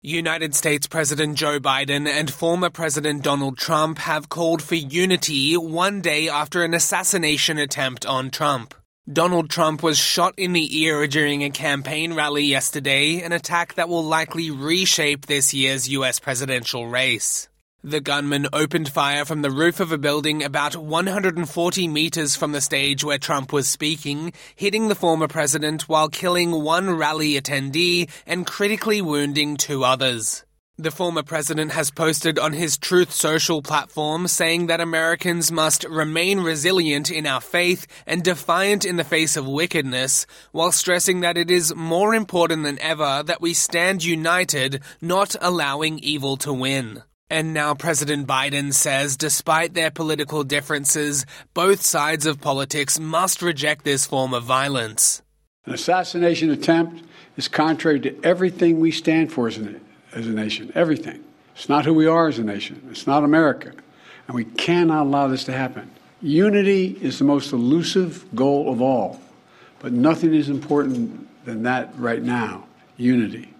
United States President Joe Biden and former President Donald Trump have called for unity one day after an assassination attempt on Trump. Donald Trump was shot in the ear during a campaign rally yesterday, an attack that will likely reshape this year's US presidential race. The gunman opened fire from the roof of a building about 140 meters from the stage where Trump was speaking, hitting the former president while killing one rally attendee and critically wounding two others. The former president has posted on his Truth Social platform saying that Americans must remain resilient in our faith and defiant in the face of wickedness, while stressing that it is more important than ever that we stand united, not allowing evil to win. And now President Biden says despite their political differences, both sides of politics must reject this form of violence. An assassination attempt is contrary to everything we stand for as a nation, everything. It's not who we are as a nation. It's not America. And we cannot allow this to happen. Unity is the most elusive goal of all, but nothing is important than that right now, unity.